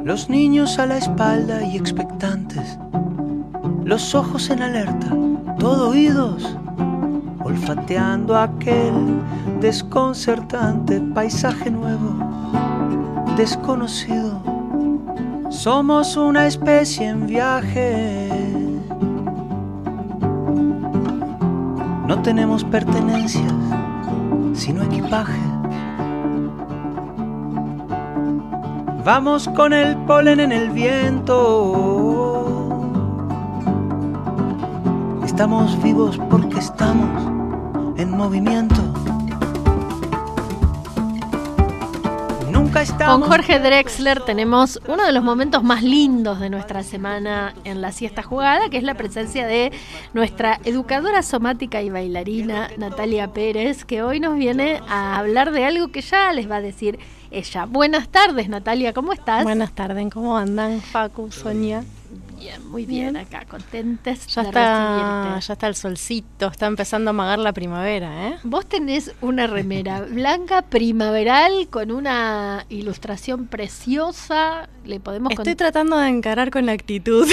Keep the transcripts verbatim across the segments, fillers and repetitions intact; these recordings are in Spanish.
Los niños a la espalda y expectantes, los ojos en alerta, todo oídos, olfateando aquel desconcertante paisaje nuevo, desconocido. Somos una especie en viaje. No tenemos pertenencias, sino equipaje. Vamos con el polen en el viento. Estamos vivos porque estamos en movimiento. Nunca estamos... Con Jorge Drexler tenemos uno de los momentos más lindos de nuestra semana en la siesta jugada, que es la presencia de nuestra educadora somática y bailarina Natalia Pérez, que hoy nos viene a hablar de algo que ya les va a decir ella. Buenas tardes, Natalia, ¿cómo estás? Buenas tardes, ¿cómo andan, Facu, Sonia? Bien, muy bien, bien. Acá, contentes ya de está, recibirte. Ya está el solcito, está empezando a amagar la primavera, ¿eh? Vos tenés una remera blanca primaveral con una ilustración preciosa. Le podemos Estoy cont- tratando de encarar con la actitud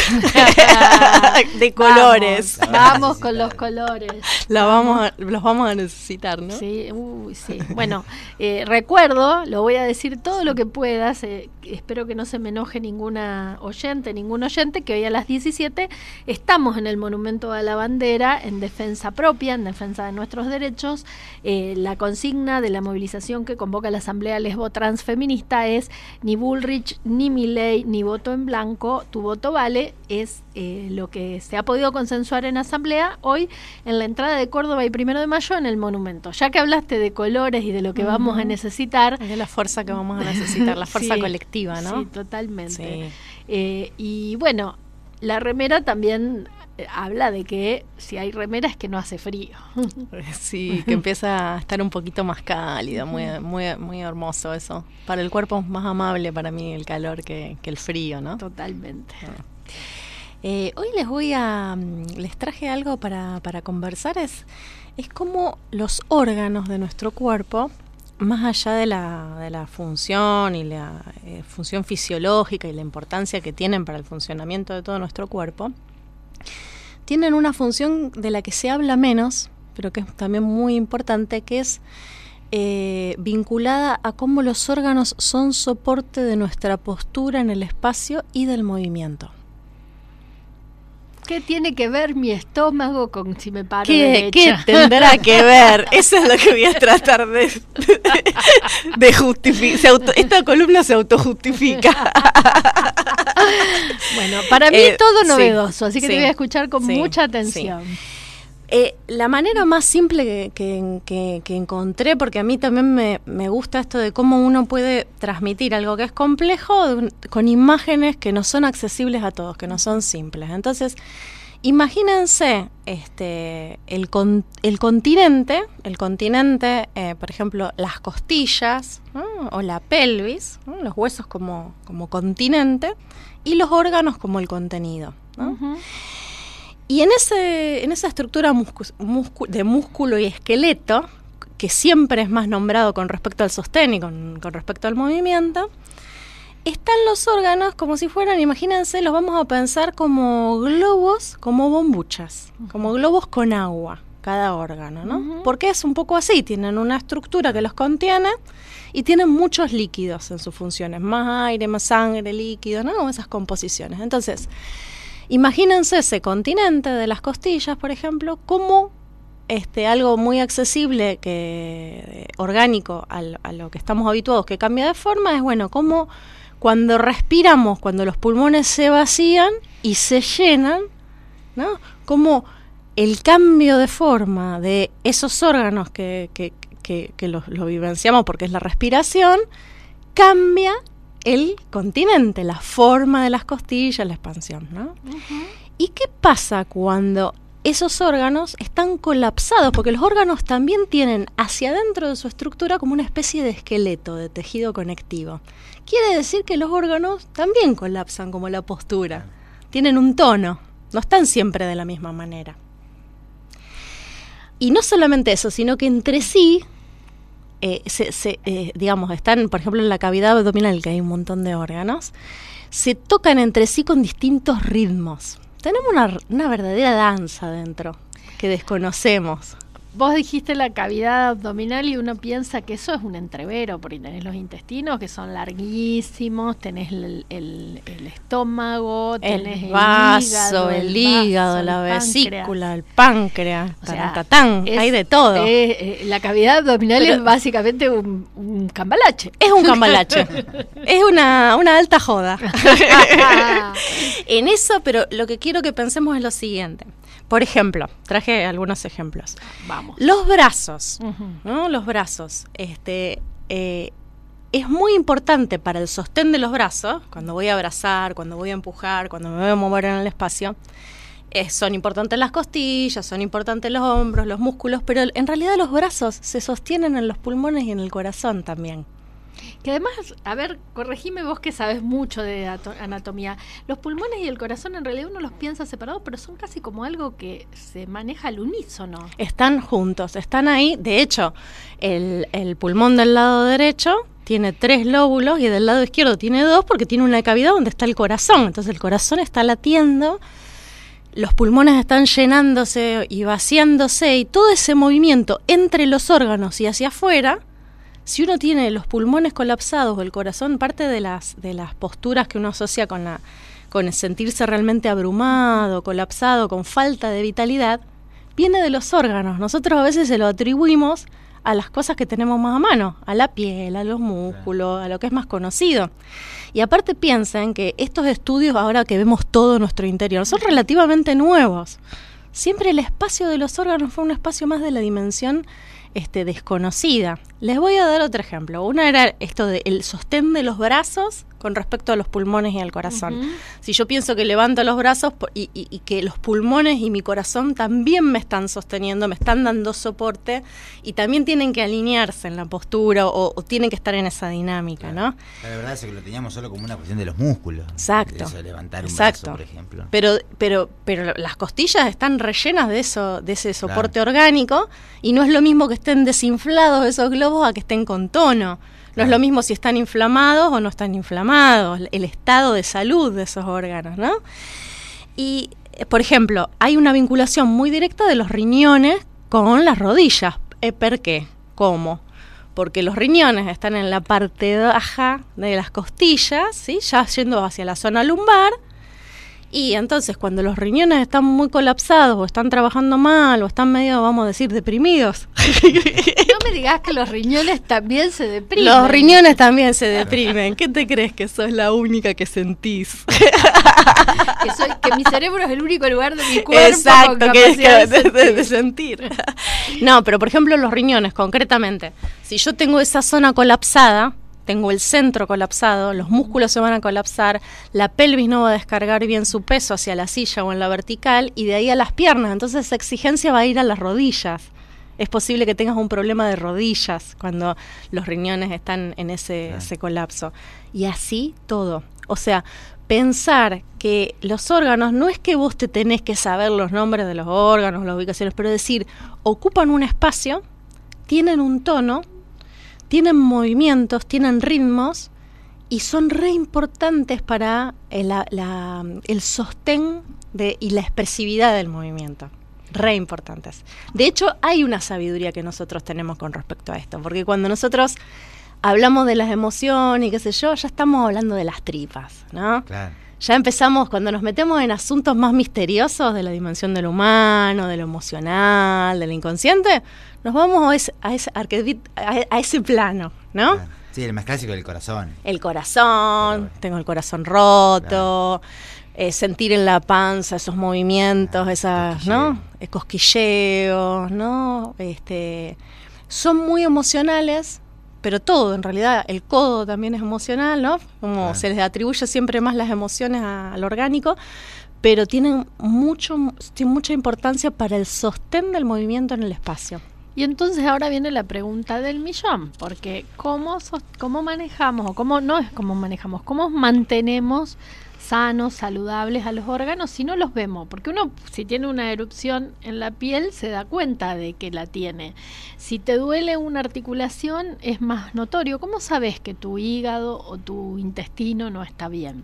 de colores. Vamos, vamos con los colores. La vamos a, los vamos a necesitar, ¿no? Sí, uy, sí. Bueno, eh, recuerdo, lo voy a decir todo lo que puedas. Eh, espero que no se me enoje ninguna oyente, ningún oyente, que hoy a las diecisiete estamos en el Monumento a la Bandera en defensa propia, en defensa de nuestros derechos. Eh, la consigna de la movilización que convoca la Asamblea Lesbo Transfeminista es ni Bullrich, ni Milei, ni voto en blanco, tu voto vale. Es eh, lo que se ha podido consensuar en Asamblea hoy en la entrada de Córdoba y Primero de Mayo en el Monumento. Ya que hablaste de colores y de lo que uh-huh. vamos a necesitar... Es la fuerza que vamos a necesitar, la fuerza sí, colectiva, ¿no? Sí, totalmente. Sí. Eh, y bueno, la remera también eh, habla de que si hay remera es que no hace frío. Sí, que empieza a estar un poquito más cálido, muy, muy, muy hermoso eso. Para el cuerpo es más amable para mí el calor que, que el frío, ¿no? Totalmente. Ah. Eh, hoy les voy a, les traje algo para, para conversar, es, es cómo los órganos de nuestro cuerpo, más allá de la, de la función y la eh, función fisiológica y la importancia que tienen para el funcionamiento de todo nuestro cuerpo, tienen una función de la que se habla menos, pero que es también muy importante, que es eh, vinculada a cómo los órganos son soporte de nuestra postura en el espacio y del movimiento. ¿Qué tiene que ver mi estómago con si me paro ¿Qué, derecha? ¿Qué tendrá que ver? Eso es lo que voy a tratar de, de, de justificar. Esta columna se autojustifica. Bueno, para mí eh, es todo novedoso, sí, así que sí, te voy a escuchar con sí, mucha atención. Sí. Eh, la manera más simple que, que, que, que encontré, porque a mí también me, me gusta esto de cómo uno puede transmitir algo que es complejo de, con imágenes que no son accesibles a todos, que no son simples. Entonces, imagínense este, el, con, el continente, el continente, eh, por ejemplo, las costillas, ¿no? O la pelvis, ¿no? Los huesos como, como continente y los órganos como el contenido, ¿no? Uh-huh. Y en ese en esa estructura muscu- muscu- de músculo y esqueleto, que siempre es más nombrado con respecto al sostén y con, con respecto al movimiento, están los órganos como si fueran, imagínense, los vamos a pensar como globos, como bombuchas, uh-huh. como globos con agua, cada órgano, ¿no? Uh-huh. Porque es un poco así, tienen una estructura que los contiene y tienen muchos líquidos en sus funciones, más aire, más sangre, líquido, ¿no? Esas composiciones. Entonces, imagínense ese continente de las costillas, por ejemplo, como este, algo muy accesible, que orgánico al, a lo que estamos habituados, que cambia de forma, es bueno, como cuando respiramos, cuando los pulmones se vacían y se llenan, ¿no? Como el cambio de forma de esos órganos que, que, que, que lo, lo vivenciamos porque es la respiración, cambia el continente, la forma de las costillas, la expansión, ¿no? Uh-huh. ¿Y qué pasa cuando esos órganos están colapsados? Porque los órganos también tienen hacia adentro de su estructura como una especie de esqueleto, de tejido conectivo. Quiere decir que los órganos también colapsan como la postura. Tienen un tono, no están siempre de la misma manera. Y no solamente eso, sino que entre sí eh, se, se, eh, digamos, están, por ejemplo, en la cavidad abdominal, que hay un montón de órganos, se tocan entre sí con distintos ritmos. Tenemos una, una verdadera danza dentro que desconocemos. Vos dijiste la cavidad abdominal y uno piensa que eso es un entrevero, porque tenés los intestinos que son larguísimos, tenés el, el, el estómago, tenés el vaso, el hígado, el, hígado, vaso, la el vesícula, el páncreas, o sea, tarantatán, hay de todo. Es, eh, la cavidad abdominal Pero, es básicamente un, un cambalache. Es un cambalache, es una, una alta joda. En eso, pero lo que quiero que pensemos es lo siguiente. Por ejemplo, traje algunos ejemplos. Vamos. Los brazos, Uh-huh. ¿no? Los brazos. Este, eh, es muy importante para el sostén de los brazos, cuando voy a abrazar, cuando voy a empujar, cuando me voy a mover en el espacio. Eh, son importantes las costillas, son importantes los hombros, los músculos, pero en realidad los brazos se sostienen en los pulmones y en el corazón también. Que además, a ver, corregime vos que sabes mucho de ato- anatomía. Los pulmones y el corazón en realidad uno los piensa separados, pero son casi como algo que se maneja al unísono. Están juntos, están ahí. De hecho, el, el pulmón del lado derecho tiene tres lóbulos y del lado izquierdo tiene dos porque tiene una cavidad donde está el corazón. Entonces el corazón está latiendo, los pulmones están llenándose y vaciándose y todo ese movimiento entre los órganos y hacia afuera. Si uno tiene los pulmones colapsados o el corazón, parte de las de las posturas que uno asocia con la con el sentirse realmente abrumado, colapsado, con falta de vitalidad, viene de los órganos. Nosotros a veces se lo atribuimos a las cosas que tenemos más a mano, a la piel, a los músculos, a lo que es más conocido. Y aparte piensen que estos estudios, ahora que vemos todo nuestro interior, son relativamente nuevos. Siempre el espacio de los órganos fue un espacio más de la dimensión Este, desconocida. Les voy a dar otro ejemplo. Una era esto del sostén de los brazos con respecto a los pulmones y al corazón. Uh-huh. Si yo pienso que levanto los brazos y, y, y que los pulmones y mi corazón también me están sosteniendo, me están dando soporte y también tienen que alinearse en la postura o, o tienen que estar en esa dinámica, claro, ¿no? La verdad es que lo teníamos solo como una cuestión de los músculos. Exacto. Eso de levantar un Exacto. brazo, por ejemplo. Pero, pero, pero las costillas están rellenas de eso, de ese soporte claro. orgánico, y no es lo mismo que estén desinflados esos globos a que estén con tono. No es lo mismo si están inflamados o no están inflamados, el estado de salud de esos órganos, ¿no? Y, por ejemplo, hay una vinculación muy directa de los riñones con las rodillas. Eh, ¿Por qué? ¿Cómo? Porque los riñones están en la parte baja de las costillas, ¿sí? Ya yendo hacia la zona lumbar. Y entonces cuando los riñones están muy colapsados o están trabajando mal o están medio, vamos a decir, deprimidos. No me digas que los riñones también se deprimen. Los riñones también se deprimen. ¿Qué te crees que sos la única que sentís? que, soy, que mi cerebro es el único lugar de mi cuerpo Exacto, con que es capacidad que de, de, de sentir. No, pero por ejemplo los riñones concretamente. Si yo tengo esa zona colapsada, tengo el centro colapsado, los músculos se van a colapsar, la pelvis no va a descargar bien su peso hacia la silla o en la vertical y de ahí a las piernas, entonces esa exigencia va a ir a las rodillas. Es posible que tengas un problema de rodillas cuando los riñones están en ese, ah. ese colapso. Y así todo. O sea, pensar que los órganos, no es que vos te tenés que saber los nombres de los órganos, las ubicaciones, pero decir, ocupan un espacio, tienen un tono, tienen movimientos, tienen ritmos y son re importantes para el, la, la, el sostén de, y la expresividad del movimiento. Re importantes. De hecho, hay una sabiduría que nosotros tenemos con respecto a esto, porque cuando nosotros hablamos de las emociones y qué sé yo, ya estamos hablando de las tripas, ¿no? Claro. Ya empezamos, cuando nos metemos en asuntos más misteriosos de la dimensión de lo humano, de lo emocional, de lo inconsciente, nos vamos a ese, a ese, a, a ese plano, ¿no? Claro. Sí, el más clásico del corazón. El corazón, bueno. Tengo el corazón roto, claro. eh, sentir en la panza esos movimientos, claro. esas, cosquilleo. ¿no? El cosquilleo, ¿no? Este, son muy emocionales. Pero todo, en realidad, el codo también es emocional, ¿no? Como claro. se les atribuye siempre más las emociones a, al orgánico, pero tienen mucho, tienen mucha importancia para el sostén del movimiento en el espacio. Y entonces ahora viene la pregunta del millón, porque ¿cómo, cómo manejamos, o cómo no es cómo manejamos, cómo mantenemos sanos, saludables a los órganos si no los vemos, porque uno si tiene una erupción en la piel se da cuenta de que la tiene. Si te duele una articulación es más notorio. ¿Cómo sabes que tu hígado o tu intestino no está bien?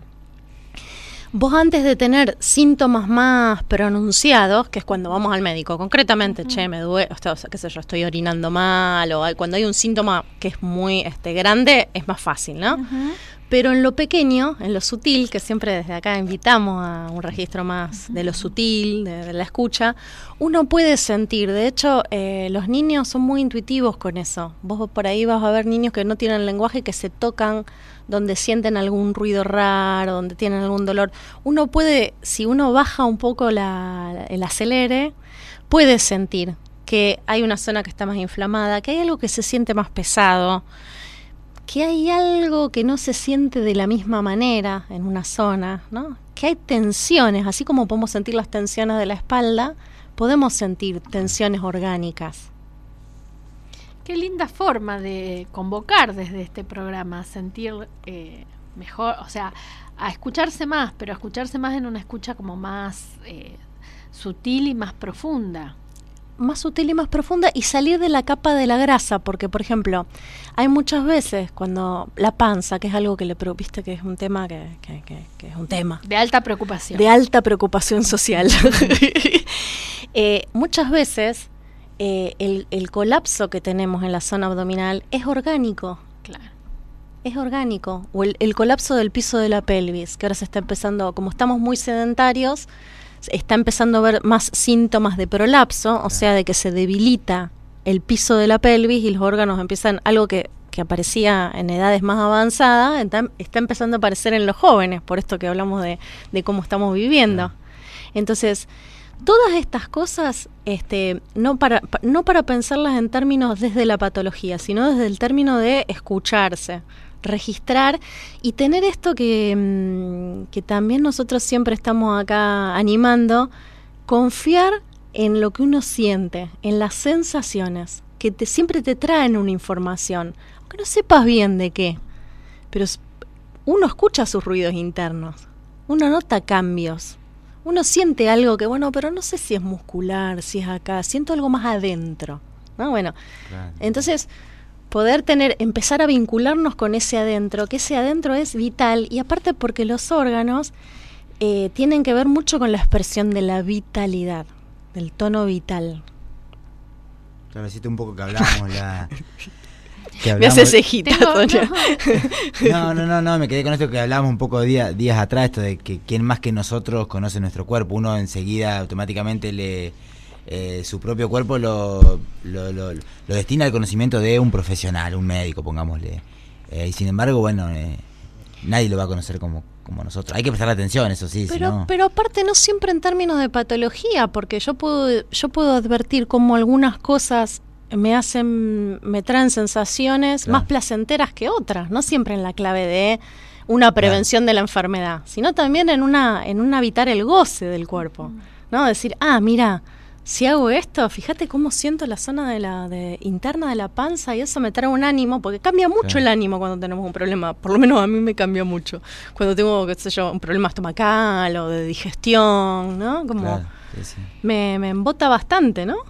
Vos antes de tener síntomas más pronunciados, que es cuando vamos al médico, concretamente, uh-huh. che, me duele, o sea, qué sé yo, estoy orinando mal, o hay, cuando hay un síntoma que es muy este, grande, es más fácil, ¿no? Uh-huh. Pero en lo pequeño, en lo sutil, que siempre desde acá invitamos a un registro más uh-huh. de lo sutil, de, de la escucha, uno puede sentir, de hecho, eh, los niños son muy intuitivos con eso. Vos por ahí vas a ver niños que no tienen lenguaje, que se tocan donde sienten algún ruido raro, donde tienen algún dolor. Uno puede, si uno baja un poco la, el acelere, puede sentir que hay una zona que está más inflamada, que hay algo que se siente más pesado, que hay algo que no se siente de la misma manera en una zona, ¿no? Que hay tensiones, así como podemos sentir las tensiones de la espalda, podemos sentir tensiones orgánicas. Qué linda forma de convocar desde este programa, a sentir eh, mejor, o sea, a escucharse más, pero a escucharse más en una escucha como más eh, sutil y más profunda. Más sutil y más profunda y salir de la capa de la grasa, porque por ejemplo, hay muchas veces cuando la panza, que es algo que le viste que es un tema que, que, que, que es un tema. De alta preocupación. De alta preocupación social. eh, muchas veces Eh, el, el colapso que tenemos en la zona abdominal es orgánico. Claro. Es orgánico. O el, el colapso del piso de la pelvis, que ahora se está empezando, como estamos muy sedentarios, está empezando a haber más síntomas de prolapso, claro. O sea, de que se debilita el piso de la pelvis y los órganos empiezan, algo que, que aparecía en edades más avanzadas, está, está empezando a aparecer en los jóvenes, por esto que hablamos de, de cómo estamos viviendo. Claro. Entonces, todas estas cosas, este, no para no para pensarlas en términos desde la patología, sino desde el término de escucharse, registrar y tener esto que, que también nosotros siempre estamos acá animando, confiar en lo que uno siente, en las sensaciones, que te, siempre te traen una información, aunque no sepas bien de qué, pero uno escucha sus ruidos internos, uno nota cambios. Uno siente algo que, bueno, pero no sé si es muscular, si es acá, siento algo más adentro, ¿no? Bueno, claro. Entonces, poder tener, empezar a vincularnos con ese adentro, que ese adentro es vital, y aparte porque los órganos eh, tienen que ver mucho con la expresión de la vitalidad, del tono vital. Claro, deciste un poco que hablábamos la... Que me hace cejita, Toña. No, no, no, no, me quedé con esto que hablábamos un poco día, días atrás, esto de que quién más que nosotros conoce nuestro cuerpo. Uno enseguida automáticamente le eh, su propio cuerpo lo, lo, lo, lo destina al conocimiento de un profesional, un médico, pongámosle. Eh, y sin embargo, bueno, eh, nadie lo va a conocer como, como nosotros. Hay que prestar atención, eso sí. Pero, si no... pero aparte no siempre en términos de patología, porque yo puedo, yo puedo advertir como algunas cosas me hacen, me traen sensaciones claro. más placenteras que otras, no siempre en la clave de una prevención claro. de la enfermedad, sino también en una, en un habitar el goce del cuerpo, ¿no? Decir, ah, mira, si hago esto, fíjate cómo siento la zona de la de, interna de la panza y eso me trae un ánimo, porque cambia mucho claro. el ánimo cuando tenemos un problema, por lo menos a mí me cambia mucho, cuando tengo, qué sé yo, un problema estomacal o de digestión, ¿no? Como claro. sí, sí. Me, me embota bastante, ¿no?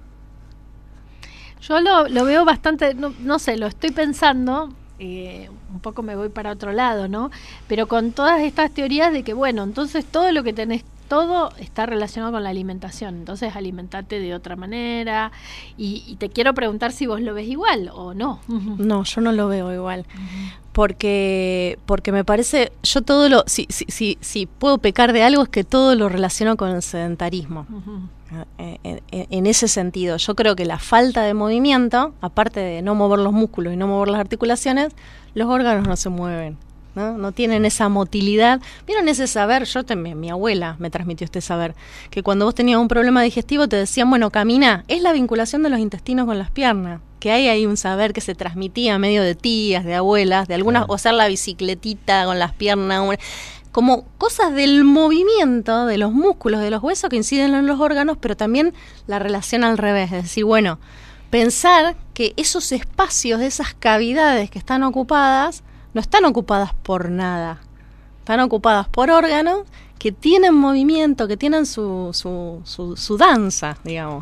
Yo lo, lo veo bastante, no, no sé, lo estoy pensando, eh, un poco me voy para otro lado, ¿no? Pero con todas estas teorías de que, bueno, entonces todo lo que tenés, todo está relacionado con la alimentación, entonces alimentate de otra manera, y, y te quiero preguntar si vos lo ves igual o no. No, yo no lo veo igual, uh-huh. porque porque me parece, yo todo lo, si, si, si, si puedo pecar de algo es que todo lo relaciono con el sedentarismo. Uh-huh. En, en, en ese sentido, yo creo que la falta de movimiento, aparte de no mover los músculos y no mover las articulaciones, los órganos no se mueven, ¿no? No tienen esa motilidad. ¿Vieron ese saber? Yo también, mi abuela me transmitió este saber, que cuando vos tenías un problema digestivo te decían, bueno, camina, es la vinculación de los intestinos con las piernas, que hay ahí un saber que se transmitía a medio de tías, de abuelas, de algunas, claro. o hacer la bicicletita con las piernas, un, como cosas del movimiento de los músculos, de los huesos que inciden en los órganos, pero también la relación al revés, es decir, bueno, pensar que esos espacios, esas cavidades que están ocupadas, no están ocupadas por nada, están ocupadas por órganos que tienen movimiento, que tienen su, su, su, su danza, digamos.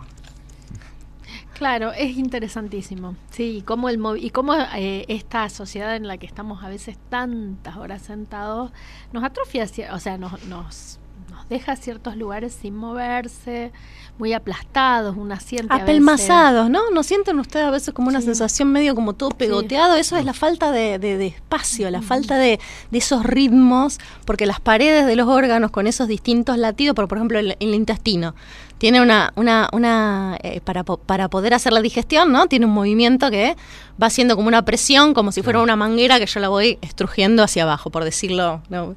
Claro, es interesantísimo. Sí, y cómo, el movi- y cómo eh, esta sociedad en la que estamos a veces tantas horas sentados nos atrofia, o sea, nos, nos, nos deja ciertos lugares sin moverse, muy aplastados, un asiento apelmazados, ¿no? ¿No sienten ustedes a veces como una sí. sensación medio como todo pegoteado? Sí. Eso es la falta de, de, de espacio, la falta de, de esos ritmos, porque las paredes de los órganos con esos distintos latidos, por, por ejemplo, el, el intestino, tiene una, una, una eh, para, para poder hacer la digestión, ¿no? Tiene un movimiento que va haciendo como una presión, como si fuera una manguera que yo la voy estrujiendo hacia abajo, por decirlo, ¿no?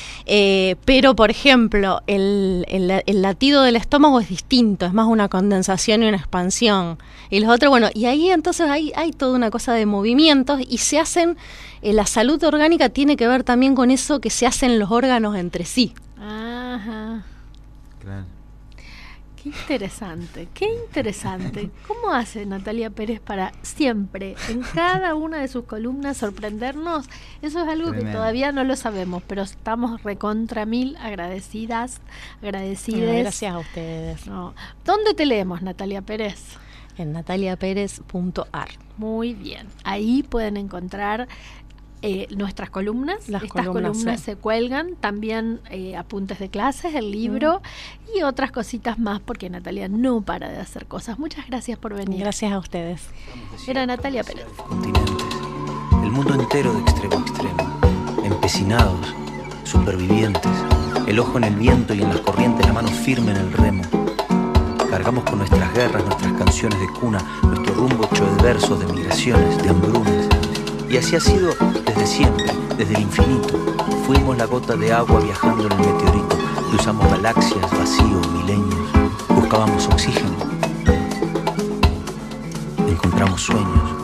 Eh, pero, por ejemplo, el, el, el latido del estómago es distinto, es más una condensación y una expansión. Y los otros, bueno, y ahí entonces hay, hay toda una cosa de movimientos y se hacen, eh, la salud orgánica tiene que ver también con eso que se hacen los órganos entre sí. Ajá. Claro. Qué interesante, qué interesante. ¿Cómo hace Natalia Pérez para siempre, en cada una de sus columnas, sorprendernos? Eso es algo Tremendo. Que todavía no lo sabemos, pero estamos recontra mil agradecidas, agradecidas. No, gracias a ustedes. No. ¿Dónde te leemos, Natalia Pérez? En natalia pérez punto a r. Muy bien, ahí pueden encontrar Eh, nuestras columnas. Las Estas columnas, columnas sí. se cuelgan, también eh, apuntes de clases, el libro mm. y otras cositas más, porque Natalia no para de hacer cosas. Muchas gracias por venir. Gracias a ustedes. Era Natalia Pérez. Continentes, el mundo entero de extremo a extremo, empecinados, supervivientes, el ojo en el viento y en las corrientes, la mano firme en el remo. Cargamos con nuestras guerras, nuestras canciones de cuna, nuestro rumbo hecho de versos, de migraciones, de hambrunas. Y así ha sido desde siempre, desde el infinito. Fuimos la gota de agua viajando en el meteorito. Cruzamos galaxias, vacíos, milenios. Buscábamos oxígeno. Encontramos sueños.